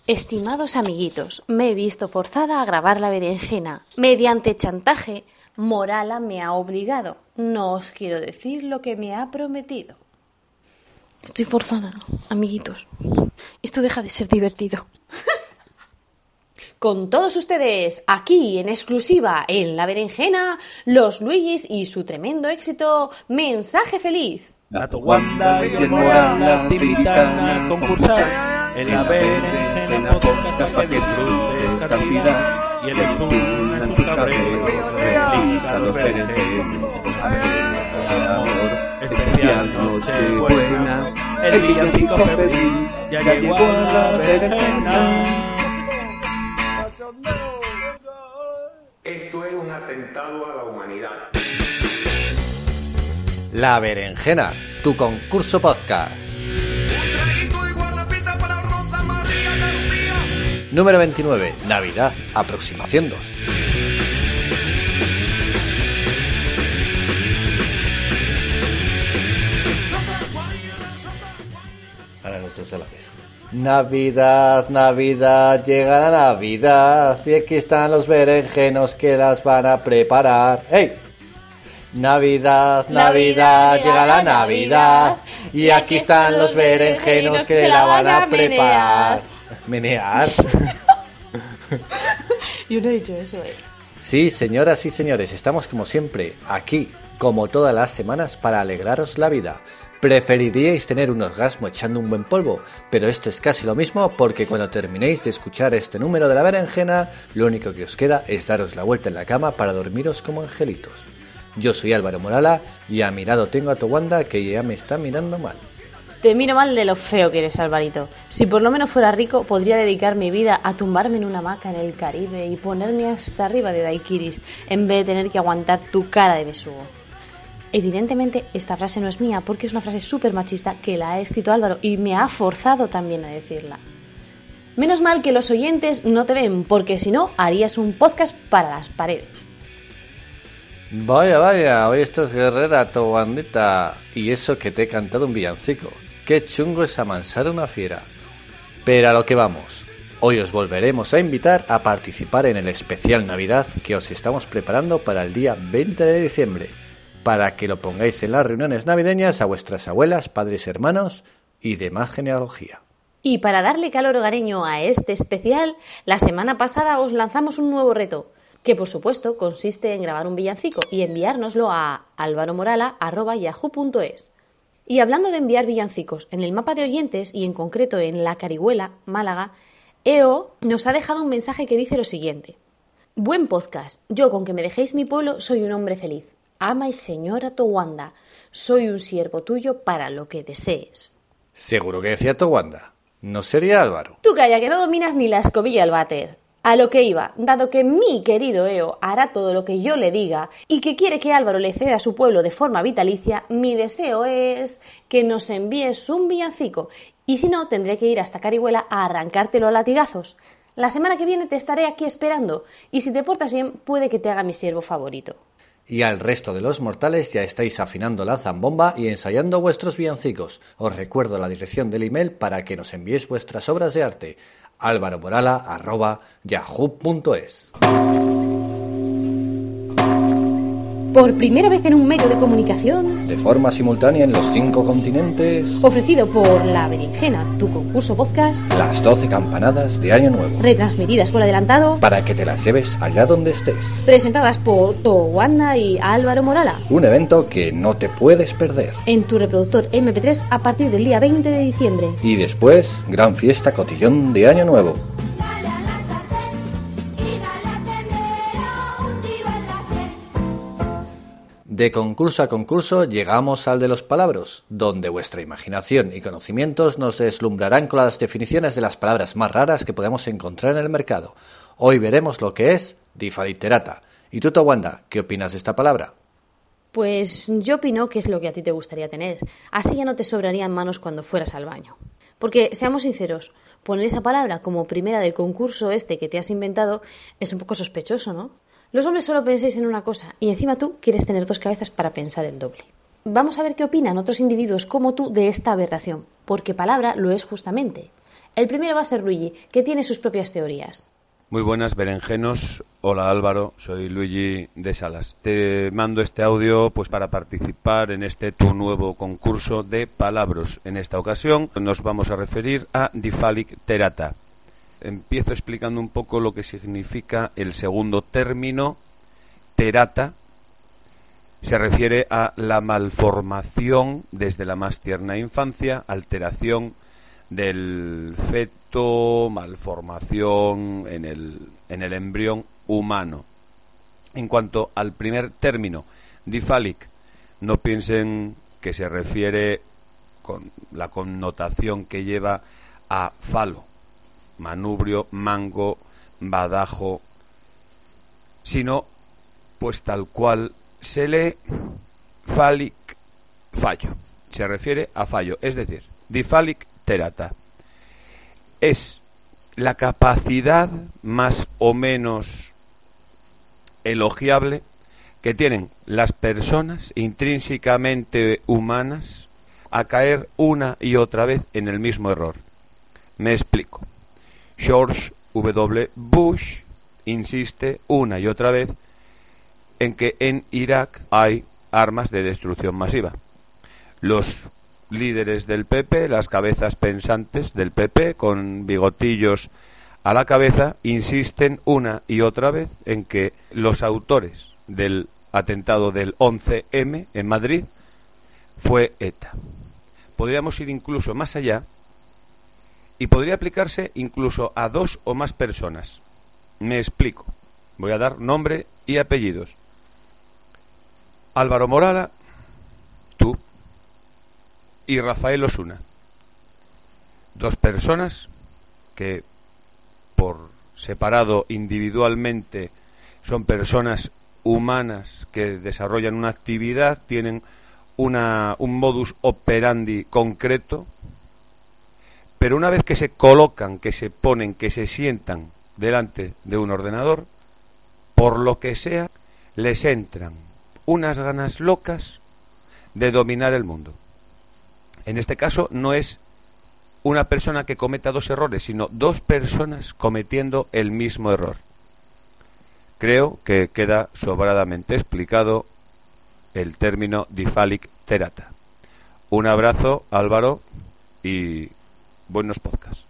Estimados amiguitos, me he visto forzada a grabar la berenjena. Mediante chantaje, Morala me ha obligado. No os quiero decir lo que me ha prometido. Estoy forzada, amiguitos. Esto deja de ser divertido. Con todos ustedes, aquí en exclusiva en La Berenjena, los Luigis y su tremendo éxito Mensaje Feliz. La Towanda y el Morala te invitan a concursar en La Berenjena podcast para que disfrutes cantidad y el Osuna en sus cabreros explica los berenjenos amor especial Nochebuena el villancico feliz ya llegó a La Berenjena. Esto es un atentado a la humanidad. La Berenjena, tu concurso podcast. Número 29, Navidad, aproximación 2. Ahora los dos a la vez. Navidad, Navidad, llega la Navidad y aquí están los berenjenos que las van a preparar. ¡Hey! Navidad, Navidad, llega la Navidad y aquí están los berenjenos que la van a preparar. ¿Menear? Yo no he dicho eso, Sí, señoras y señores, estamos como siempre aquí, como todas las semanas, para alegraros la vida. Preferiríais tener un orgasmo echando un buen polvo, pero esto es casi lo mismo porque cuando terminéis de escuchar este número de La Berenjena, lo único que os queda es daros la vuelta en la cama para dormiros como angelitos. Yo soy Álvaro Morala y a mi lado tengo a Towanda que ya me está mirando mal. Te miro mal de lo feo que eres, Alvarito. Si por lo menos fuera rico, podría dedicar mi vida a tumbarme en una hamaca en el Caribe y ponerme hasta arriba de daiquiris, en vez de tener que aguantar tu cara de besugo. Evidentemente, esta frase no es mía, porque es una frase súper machista que la ha escrito Álvaro y me ha forzado también a decirla. Menos mal que los oyentes no te ven, porque si no, harías un podcast para las paredes. Vaya, hoy estás guerrera, Towandita. Y eso que te he cantado un villancico. Qué chungo es amansar a una fiera. Pero a lo que vamos. Hoy os volveremos a invitar a participar en el especial Navidad que os estamos preparando para el día 20 de diciembre. Para que lo pongáis en las reuniones navideñas a vuestras abuelas, padres, hermanos y demás genealogía. Y para darle calor hogareño a este especial, la semana pasada os lanzamos un nuevo reto, que por supuesto consiste en grabar un villancico y enviárnoslo a alvaromorala@yahoo.es. Y hablando de enviar villancicos, en el mapa de oyentes y en concreto en La Carihuela, Málaga, EO nos ha dejado un mensaje que dice lo siguiente: Buen podcast, yo con que me dejéis mi pueblo soy un hombre feliz. Ama y señora Towanda, soy un siervo tuyo para lo que desees. Seguro que decía Towanda, ¿no sería Álvaro? Tú calla, que no dominas ni la escobilla al váter. A lo que iba, dado que mi querido EO hará todo lo que yo le diga y que quiere que Álvaro le ceda a su pueblo de forma vitalicia, mi deseo es que nos envíes un villancico y si no, tendré que ir hasta Carihuela a arrancártelo a latigazos. La semana que viene te estaré aquí esperando y si te portas bien puede que te haga mi siervo favorito. Y al resto de los mortales ya estáis afinando la zambomba y ensayando vuestros villancicos. Os recuerdo la dirección del email para que nos enviéis vuestras obras de arte. alvaromorala@yahoo.es. Por primera vez en un medio de comunicación, De forma simultánea en los 5 continentes, ofrecido por La Berenjena, tu concurso podcast, las 12 campanadas de Año Nuevo. retransmitidas por adelantado, Para que te las lleves allá donde estés. presentadas por Towanda y Álvaro Morala, Un evento que no te puedes perder. en tu reproductor MP3 a partir del día 20 de diciembre. Y después, gran fiesta cotillón de Año Nuevo. De concurso a concurso llegamos al de los palabras, donde vuestra imaginación y conocimientos nos deslumbrarán con las definiciones de las palabras más raras que podemos encontrar en el mercado. Hoy veremos lo que es difaliterata. ¿Y tú, Towanda, qué opinas de esta palabra? Pues yo opino que es lo que a ti te gustaría tener. Así ya no te sobrarían manos cuando fueras al baño. Porque, seamos sinceros, poner esa palabra como primera del concurso este que te has inventado es un poco sospechoso, ¿no? Los hombres solo pensáis en una cosa y encima tú quieres tener 2 cabezas para pensar el doble. Vamos a ver qué opinan otros individuos como tú de esta aberración, porque palabra lo es justamente. El primero va a ser Luigi, que tiene sus propias teorías. Muy buenas, berenjenos. Hola Álvaro, soy Luigi de Salas. Te mando este audio pues para participar en este tu nuevo concurso de palabras. En esta ocasión nos vamos a referir a Diphallic terata. Empiezo explicando un poco lo que significa el segundo término. Terata se refiere a la malformación desde la más tierna infancia, alteración del feto, malformación en el embrión humano. En cuanto al primer término, Diphallic, no piensen que se refiere con la connotación que lleva a falo, manubrio, mango, badajo, sino pues tal cual se lee phallic, fallo. Se refiere a fallo, es decir, Diphallic terata es la capacidad más o menos elogiable que tienen las personas intrínsecamente humanas a caer una y otra vez en el mismo error. Me explico. George W. Bush insiste una y otra vez en que en Irak hay armas de destrucción masiva. Los líderes del PP, las cabezas pensantes del PP, con bigotillos a la cabeza, insisten una y otra vez en que los autores del atentado del 11M en Madrid fue ETA. Podríamos ir incluso más allá y podría aplicarse incluso a 2 o más personas. Me explico. Voy a dar nombre y apellidos. Álvaro Morala, tú y Rafael Osuna. 2 personas que por separado individualmente son personas humanas que desarrollan una actividad, tienen un modus operandi concreto, pero una vez que se colocan, que se ponen, que se sientan delante de un ordenador, por lo que sea, les entran unas ganas locas de dominar el mundo. En este caso no es una persona que cometa 2 errores, sino 2 personas cometiendo el mismo error. Creo que queda sobradamente explicado el término Diphallic terata. Un abrazo, Álvaro, y buenos podcasts.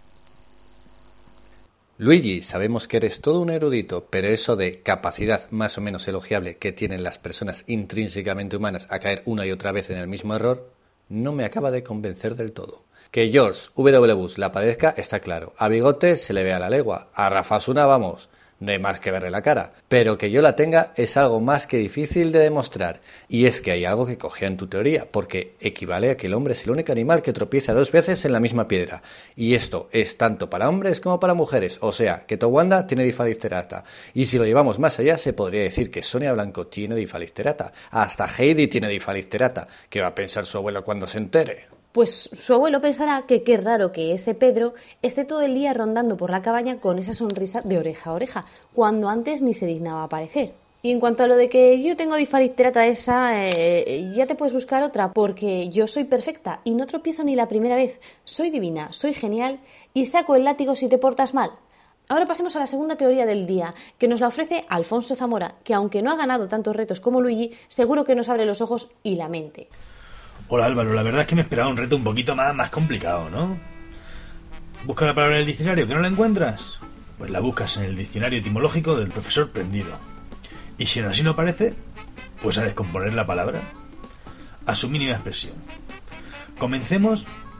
Luigi, sabemos que eres todo un erudito, pero eso de capacidad más o menos elogiable que tienen las personas intrínsecamente humanas a caer una y otra vez en el mismo error, no me acaba de convencer del todo. Que George W. Bush la padezca está claro. A Bigote se le ve a la legua. A Rafa Osuna, vamos, no hay más que verle la cara. Pero que yo la tenga es algo más que difícil de demostrar. Y es que hay algo que cogea en tu teoría, porque equivale a que el hombre es el único animal que tropieza 2 veces en la misma piedra. Y esto es tanto para hombres como para mujeres. O sea, que Towanda tiene Diphallic terata. Y si lo llevamos más allá, se podría decir que Sonia Blanco tiene Diphallic terata. Hasta Heidi tiene Diphallic terata. ¿Qué va a pensar su abuelo cuando se entere? Pues su abuelo pensará que qué raro que ese Pedro esté todo el día rondando por la cabaña con esa sonrisa de oreja a oreja, cuando antes ni se dignaba aparecer. Y en cuanto a lo de que yo tengo Diphallic terata esa, ya te puedes buscar otra, porque yo soy perfecta y no tropiezo ni la primera vez. Soy divina, soy genial y saco el látigo si te portas mal. Ahora pasemos a la segunda teoría del día, que nos la ofrece Alfonso Zamora, que aunque no ha ganado tantos retos como Luigi, seguro que nos abre los ojos y la mente. Hola Álvaro, la verdad es que me esperaba un reto un poquito más complicado, ¿no? ¿Busca la palabra en el diccionario que no la encuentras? Pues la buscas en el diccionario etimológico del profesor Prendido. Y si así no parece, pues a descomponer la palabra a su mínima expresión. Comenzó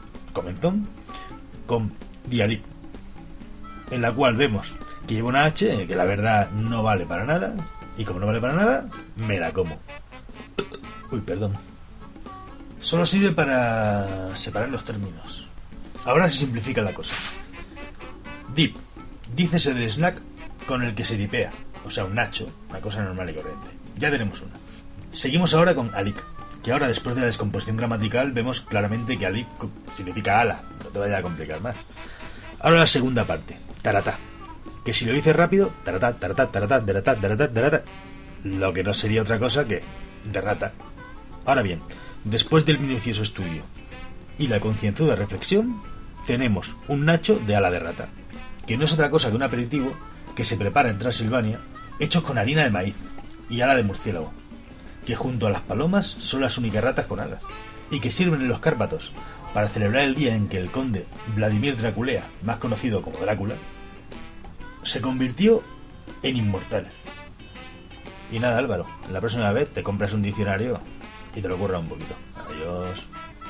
con dialip, en la cual vemos que lleva una H que la verdad no vale para nada, y como no vale para nada, me la como. Uy, perdón. Solo sirve para separar los términos. Ahora se simplifica la cosa. Dip, dícese del snack con el que se dipea, o sea, un nacho, una cosa normal y corriente. Ya tenemos una. Seguimos ahora con alic, que ahora después de la descomposición gramatical vemos claramente que alic significa ala, no te vaya a complicar más. Ahora la segunda parte, taratá, que si lo dices rápido, taratá, taratá, taratá, taratá, taratá, taratá, lo que no sería otra cosa que de rata. Ahora bien, después del minucioso estudio y la concienzuda reflexión, tenemos un nacho de ala de rata, que no es otra cosa que un aperitivo que se prepara en Transilvania, hechos con harina de maíz y ala de murciélago, que junto a las palomas son las únicas ratas con alas, y que sirven en los Cárpatos para celebrar el día en que el conde Vladimir Draculea, más conocido como Drácula, se convirtió en inmortal. Y nada, Álvaro, la próxima vez te compras un diccionario y te lo curra un poquito. Adiós.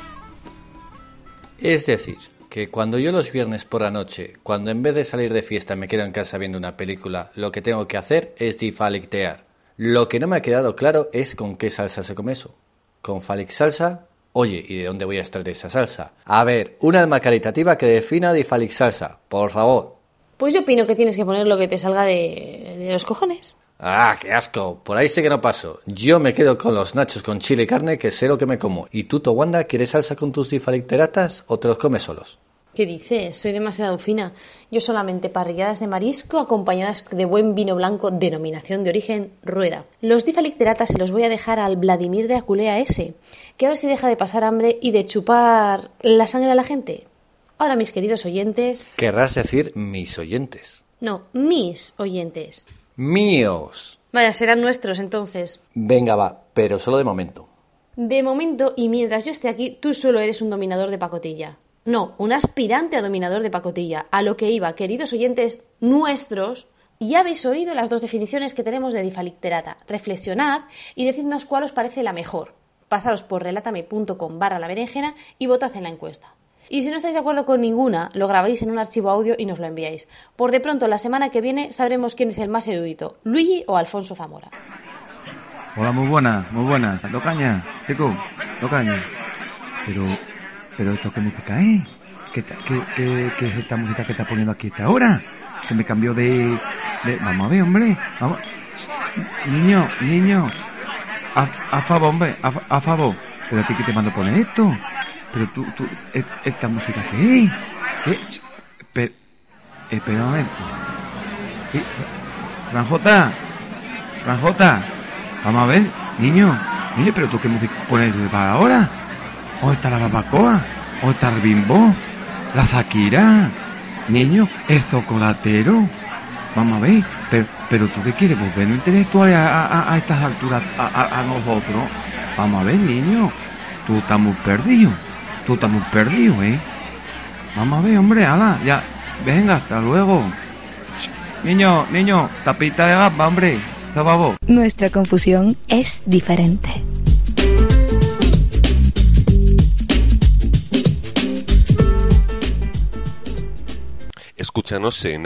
Es decir, que cuando yo los viernes por la noche, cuando en vez de salir de fiesta me quedo en casa viendo una película, lo que tengo que hacer es difalictear. Lo que no me ha quedado claro es con qué salsa se come eso. ¿Con Falic salsa? Oye, ¿y de dónde voy a extraer esa salsa? A ver, un alma caritativa que defina Difalic salsa, por favor. Pues yo opino que tienes que poner lo que te salga de los cojones. ¡Ah, qué asco! Por ahí sé que no paso. Yo me quedo con los nachos con chile y carne, que sé lo que me como. ¿Y tú, Towanda, quieres salsa con tus difalicteratas o te los comes solos? ¿Qué dices? Soy demasiado fina. Yo solamente parrilladas de marisco acompañadas de buen vino blanco, denominación de origen Rueda. Los difalicteratas se los voy a dejar al Vladimir de Aculea ese, que a ver si deja de pasar hambre y de chupar la sangre a la gente. Ahora, mis queridos oyentes... Querrás decir mis oyentes. No, mis oyentes. Míos. Vaya, serán nuestros entonces. Venga, va, pero solo de momento. De momento, y mientras yo esté aquí, tú solo eres un dominador de pacotilla. No, un aspirante a dominador de pacotilla. A lo que iba, queridos oyentes nuestros, ya habéis oído las dos definiciones que tenemos de difalicterata. Reflexionad y decidnos cuál os parece la mejor. Pasaros por relatame.com/laberenjena y votad en la encuesta. Y si no estáis de acuerdo con ninguna, lo grabáis en un archivo audio y nos lo enviáis. Por de pronto, la semana que viene sabremos quién es el más erudito, Luigi o Alfonso Zamora. Hola, muy buena. Locaña, chico, Locaña. Pero ¿esto qué música es? ¿Qué es esta música que está poniendo aquí a esta hora? Que me cambió de... Vamos a ver, hombre. Vamos. Niño. A favor, hombre. A favor. Pero a ti que te mando a poner esto. Pero tú, ¿esta música qué es? ¿Qué? Espera un momento. Franjota. Vamos a ver, niño, pero tú qué música pones para ahora. ¿O está la barbacoa? ¿O está el bimbo? ¿La Zakira? Niño, el chocolatero. Vamos a ver, pero tú qué quieres, volver no intelectuales a estas alturas a nosotros. Vamos a ver, niño, tú estás muy perdido, ¿eh? Vamos a ver, hombre, ala, ya, venga, hasta luego. Niño, tapita de gamba, hombre, sababo. Nuestra confusión es diferente. Escúchanos en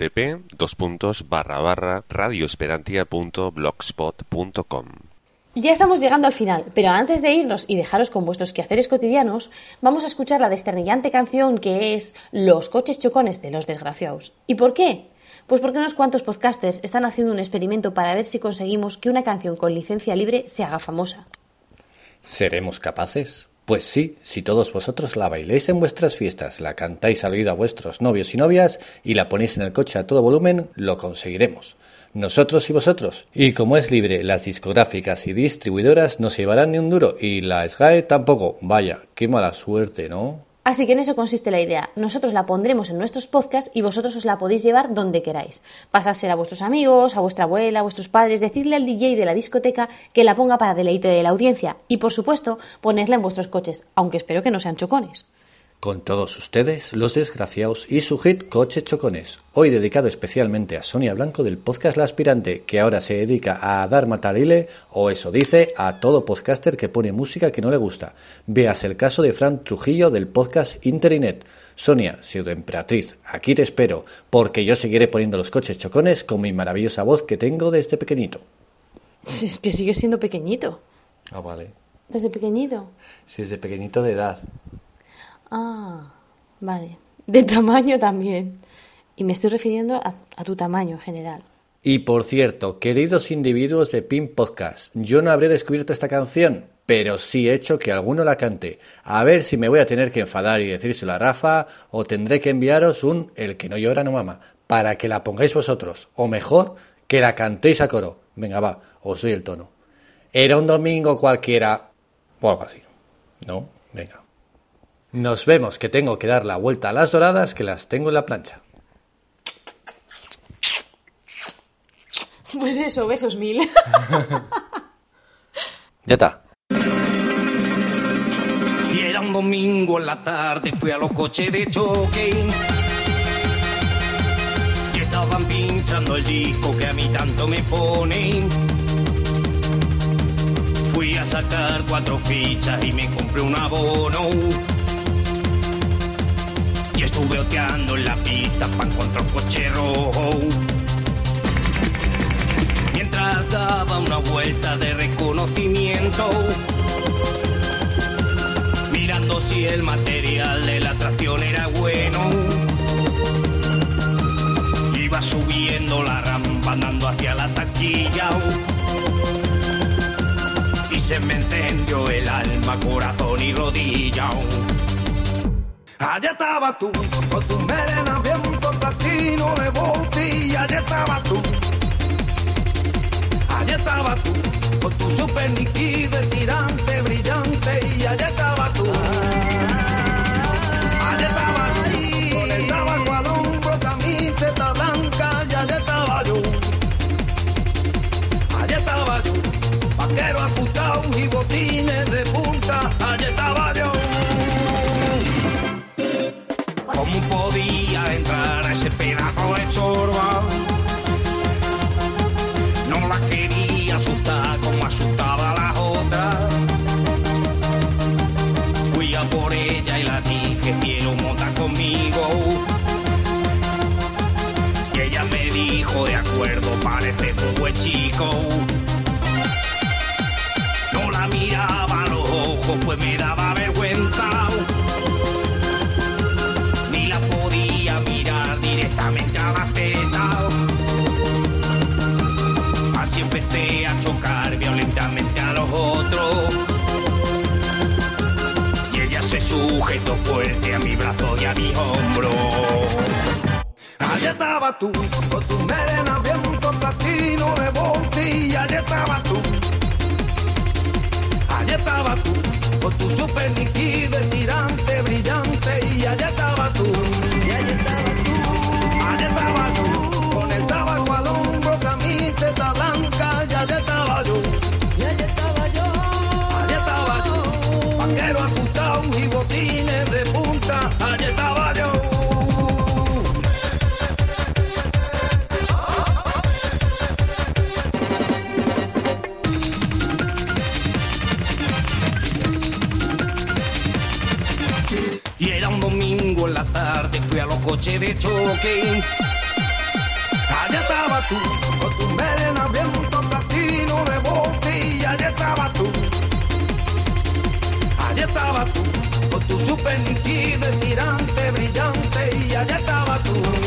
http://radioesperantia.blogspot.com. Ya estamos llegando al final, pero antes de irnos y dejaros con vuestros quehaceres cotidianos, vamos a escuchar la desternillante canción que es Los coches chocones de Los Desgraciaos. ¿Y por qué? Pues porque unos cuantos podcasters están haciendo un experimento para ver si conseguimos que una canción con licencia libre se haga famosa. ¿Seremos capaces? Pues sí, si todos vosotros la bailéis en vuestras fiestas, la cantáis al oído a vuestros novios y novias y la ponéis en el coche a todo volumen, lo conseguiremos. Nosotros y vosotros. Y como es libre, las discográficas y distribuidoras no se llevarán ni un duro y la SGAE tampoco. Vaya, qué mala suerte, ¿no? Así que en eso consiste la idea. Nosotros la pondremos en nuestros podcasts y vosotros os la podéis llevar donde queráis. Pasársela a vuestros amigos, a vuestra abuela, a vuestros padres, decidle al DJ de la discoteca que la ponga para deleite de la audiencia. Y por supuesto, ponedla en vuestros coches, aunque espero que no sean chocones. Con todos ustedes, Los Desgraciaos y su hit Coche Chocones. Hoy dedicado especialmente a Sonia Blanco del podcast La Aspirante, que ahora se dedica a dar matarile, o eso dice, a todo podcaster que pone música que no le gusta. Veas el caso de Fran Trujillo del podcast Interinet. Sonia, pseudoemperatriz, aquí te espero, porque yo seguiré poniendo los coches chocones con mi maravillosa voz que tengo desde pequeñito. Si es que sigue siendo pequeñito. Ah, vale. ¿Desde pequeñito? Sí, desde pequeñito de edad. Ah, vale. De tamaño también. Y me estoy refiriendo a tu tamaño en general. Y por cierto, queridos individuos de Pin Podcast, yo no habré descubierto esta canción, pero sí he hecho que alguno la cante. A ver si me voy a tener que enfadar y decírselo a Rafa, o tendré que enviaros un El que no llora no mama, para que la pongáis vosotros, o mejor, que la cantéis a coro. Venga, va, os doy el tono. Era un domingo cualquiera, o algo así. ¿No? Venga. Nos vemos, que tengo que dar la vuelta a las doradas, que las tengo en la plancha. Pues eso, besos 1000. Ya está. Y era un domingo en la tarde, fui a los coches de choque y estaban pinchando el disco que a mí tanto me pone. Fui a sacar 4 fichas y me compré un abono y estuve oteando en la pista pa' encontrar un coche rojo. Mientras daba una vuelta de reconocimiento, mirando si el material de la tracción era bueno, iba subiendo la rampa andando hacia la taquilla y se me encendió el alma, corazón y rodilla. Allá estaba tú, con tu melena bien por platino de botella. Allá estaba tú, allá estaba tú, con tu super nítido, tirante, brillante. Y allá estaba tú, allá estaba tú, con el tabaco al hombro, camiseta blanca. Y allá estaba yo, allá estaba yo, vaquero ajustado y botines de punta. Allá estaba yo. ¿Cómo podía entrar a ese pedazo de chorba? No la quería asustar como asustaba a las otras. Fui a por ella y la dije, cielo, monta conmigo. Y ella me dijo, de acuerdo, parece muy buen chico. No la miraba a los ojos, pues me daba vergüenza. Ni la podía mirar directamente a la teta. Así empecé a chocar violentamente a los otros. Y ella se sujetó fuerte a mi brazo y a mi hombro. Allá estaba tú, con tu melena bien con platino de botella. Allá estaba tú, allá estaba tú, con tu super nítido, tirante, brillante. Y allá estaba tú, y allá estaba tú, allá estaba tú, con el tabaco al hombro, camiseta blanca. Y allá estaba yo, y allá estaba yo, allá estaba yo, vaquero ajustado y botines de punta. Allá estaba yo. Y era un domingo en la tarde, fui a los coches de choque. Allá estaba tú, con tu melena bien con platino de botella. Allá estaba tú, allá estaba tú, con tu super nítido, tirante, brillante. Y allá estaba tú.